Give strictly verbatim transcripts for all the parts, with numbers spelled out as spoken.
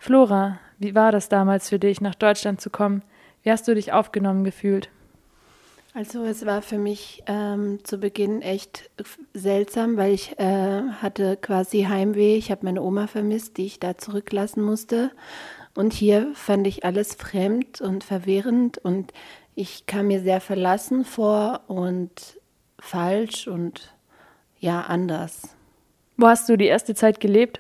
Flora, wie war das damals für dich, nach Deutschland zu kommen? Wie hast du dich aufgenommen gefühlt? Also es war für mich ähm, zu Beginn echt f- seltsam, weil ich äh, hatte quasi Heimweh. Ich habe meine Oma vermisst, die ich da zurücklassen musste. Und hier fand ich alles fremd und verwirrend und ich kam mir sehr verlassen vor und falsch und ja, anders. Wo hast du die erste Zeit gelebt?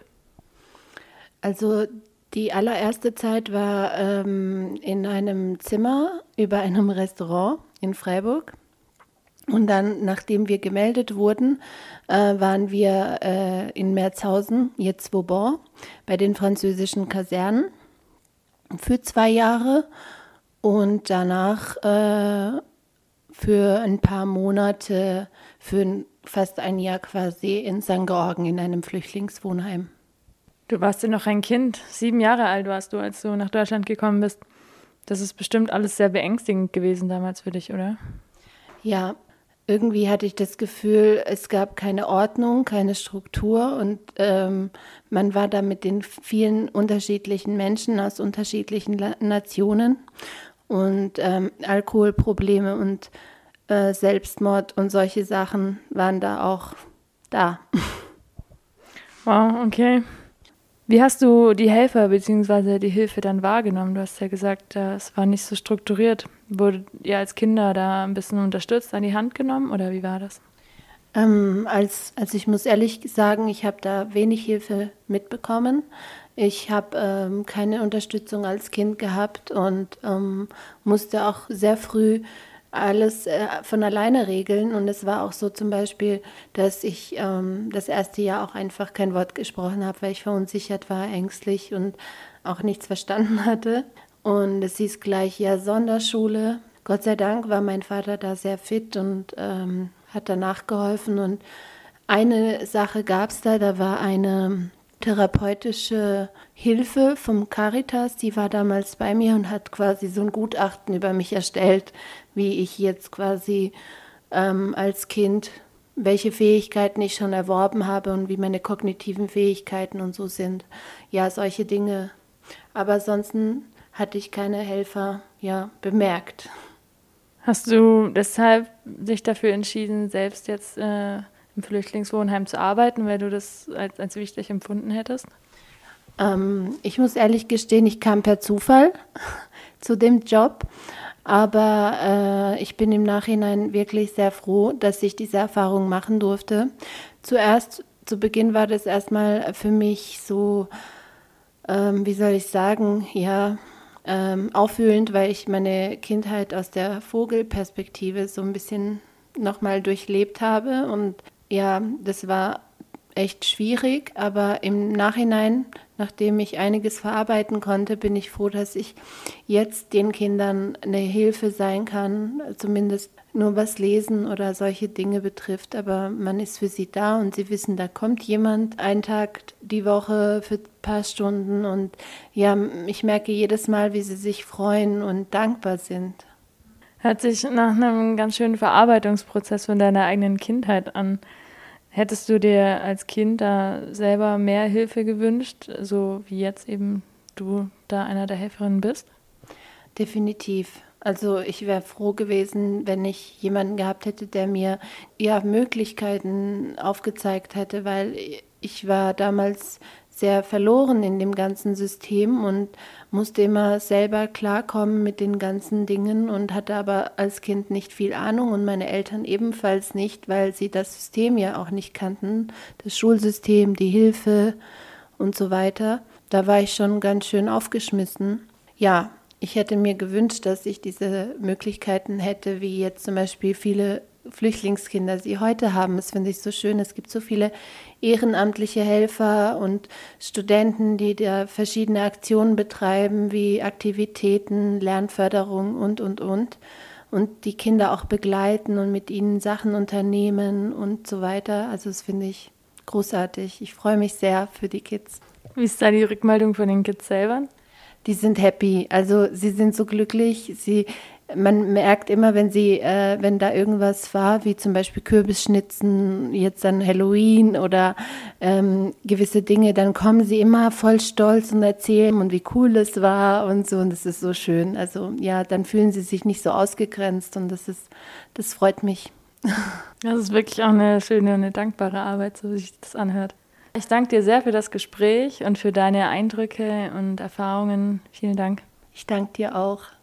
Also die allererste Zeit war ähm, in einem Zimmer über einem Restaurant in Freiburg. Und dann, nachdem wir gemeldet wurden, äh, waren wir äh, in Merzhausen, jetzt Vauban, bei den französischen Kasernen für zwei Jahre und danach äh, für ein paar Monate, für fast ein Jahr quasi in Sankt Georgen in einem Flüchtlingswohnheim. Du warst ja noch ein Kind, sieben Jahre alt warst du, als du nach Deutschland gekommen bist. Das ist bestimmt alles sehr beängstigend gewesen damals für dich, oder? Ja, irgendwie hatte ich das Gefühl, es gab keine Ordnung, keine Struktur und ähm, man war da mit den vielen unterschiedlichen Menschen aus unterschiedlichen La Nationen und ähm, Alkoholprobleme und äh, Selbstmord und solche Sachen waren da auch da. Wow, okay. Wie hast du die Helfer bzw. die Hilfe dann wahrgenommen? Du hast ja gesagt, äh, es war nicht so strukturiert. Wurdet ihr als Kinder da ein bisschen unterstützt, an die Hand genommen oder wie war das? Ähm, als, also ich muss ehrlich sagen, ich habe da wenig Hilfe mitbekommen. Ich habe ähm, keine Unterstützung als Kind gehabt und ähm, musste auch sehr früh alles äh, von alleine regeln. Und es war auch so zum Beispiel, dass ich ähm, das erste Jahr auch einfach kein Wort gesprochen habe, weil ich verunsichert war, ängstlich und auch nichts verstanden hatte. Und es hieß gleich, ja, Sonderschule. Gott sei Dank war mein Vater da sehr fit und ähm, hat danach geholfen. Und eine Sache gab es da, da war eine therapeutische Hilfe vom Caritas, die war damals bei mir und hat quasi so ein Gutachten über mich erstellt, wie ich jetzt quasi ähm, als Kind, welche Fähigkeiten ich schon erworben habe und wie meine kognitiven Fähigkeiten und so sind. Ja, solche Dinge. Aber ansonsten hatte ich keine Helfer, ja, bemerkt. Hast du deshalb dich dafür entschieden, selbst jetzt äh, im Flüchtlingswohnheim zu arbeiten, weil du das als, als wichtig empfunden hättest? Ähm, ich muss ehrlich gestehen, ich kam per Zufall zu dem Job, aber äh, ich bin im Nachhinein wirklich sehr froh, dass ich diese Erfahrung machen durfte. Zuerst, zu Beginn war das erstmal für mich so, ähm, wie soll ich sagen, ja, ähm, aufwühlend, weil ich meine Kindheit aus der Vogelperspektive so ein bisschen nochmal durchlebt habe. Und ja, das war echt schwierig, aber im Nachhinein, nachdem ich einiges verarbeiten konnte, bin ich froh, dass ich jetzt den Kindern eine Hilfe sein kann, zumindest nur was Lesen oder solche Dinge betrifft. Aber man ist für sie da und sie wissen, da kommt jemand einen Tag die Woche für ein paar Stunden und ja, ich merke jedes Mal, wie sie sich freuen und dankbar sind. Hört sich nach einem ganz schönen Verarbeitungsprozess von deiner eigenen Kindheit an. Hättest du dir als Kind da selber mehr Hilfe gewünscht, so wie jetzt eben du da einer der Helferinnen bist? Definitiv. Also ich wäre froh gewesen, wenn ich jemanden gehabt hätte, der mir ja Möglichkeiten aufgezeigt hätte, weil ich war damals sehr verloren in dem ganzen System und musste immer selber klarkommen mit den ganzen Dingen und hatte aber als Kind nicht viel Ahnung und meine Eltern ebenfalls nicht, weil sie das System ja auch nicht kannten, das Schulsystem, die Hilfe und so weiter. Da war ich schon ganz schön aufgeschmissen. Ja, ich hätte mir gewünscht, dass ich diese Möglichkeiten hätte, wie jetzt zum Beispiel viele Flüchtlingskinder sie heute haben. Das finde ich so schön. Es gibt so viele ehrenamtliche Helfer und Studenten, die da verschiedene Aktionen betreiben, wie Aktivitäten, Lernförderung und, und, und. Und die Kinder auch begleiten und mit ihnen Sachen unternehmen und so weiter. Also das finde ich großartig. Ich freue mich sehr für die Kids. Wie ist da die Rückmeldung von den Kids selber? Die sind happy, also sie sind so glücklich. Sie, man merkt immer, wenn sie, äh, wenn da irgendwas war, wie zum Beispiel Kürbisschnitzen, jetzt an Halloween oder ähm, gewisse Dinge, dann kommen sie immer voll stolz und erzählen und wie cool es war und so, und das ist so schön. Also ja, dann fühlen sie sich nicht so ausgegrenzt, und das ist, das freut mich. Das ist wirklich auch eine schöne und eine dankbare Arbeit, so wie sich das anhört. Ich danke dir sehr für das Gespräch und für deine Eindrücke und Erfahrungen. Vielen Dank. Ich danke dir auch.